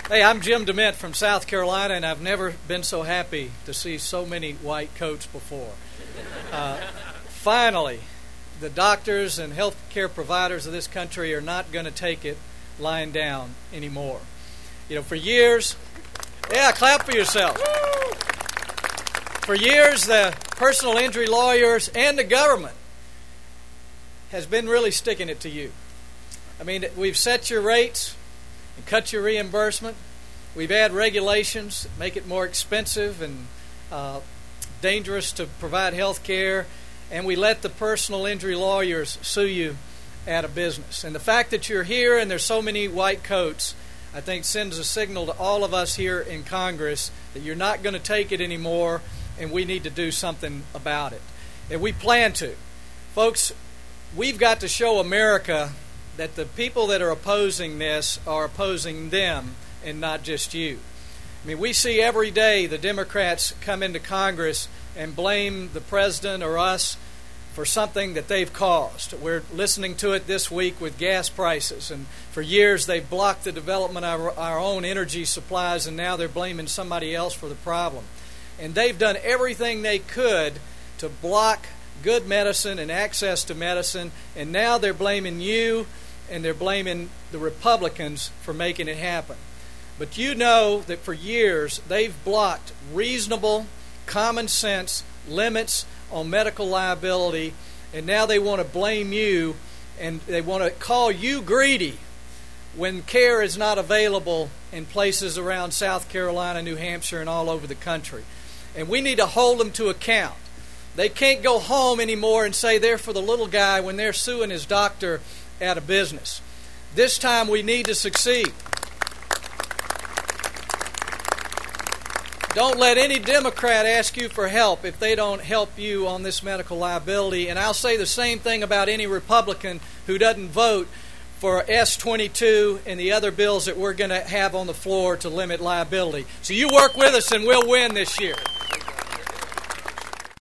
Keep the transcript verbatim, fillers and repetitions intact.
Hey, I'm Jim DeMint from South Carolina, and I've never been so happy to see so many white coats before. Uh, finally, the doctors and health care providers of this country are not going to take it lying down anymore. You know, for years, yeah, clap for yourself. For years, the personal injury lawyers and the government has been really sticking it to you. I mean, we've set your rates and cut your reimbursement. We've added regulations that make it more expensive and uh, dangerous to provide health care, and we let the personal injury lawyers sue you out of business. And the fact that you're here and there's so many white coats, I think sends a signal to all of us here in Congress that you're not going to take it anymore, and we need to do something about it. And we plan to. Folks, we've got to show America that the people that are opposing this are opposing them and not just you. I mean, we see every day the Democrats come into Congress and blame the president or us for something that they've caused. We're listening to it this week with gas prices, and for years they've blocked the development of our, our own energy supplies, and now they're blaming somebody else for the problem. And they've done everything they could to block good medicine and access to medicine, and now they're blaming you and they're blaming the Republicans for making it happen. But you know that for years they've blocked reasonable, common sense limits on medical liability, and now they want to blame you and they want to call you greedy when care is not available in places around South Carolina, New Hampshire, and all over the country. And we need to hold them to account. They can't go home anymore and say they're for the little guy when they're suing his doctor out of business. This time we need to succeed. Don't let any Democrat ask you for help if they don't help you on this medical liability. And I'll say the same thing about any Republican who doesn't vote for S twenty-two and the other bills that we're going to have on the floor to limit liability. So you work with us and we'll win this year.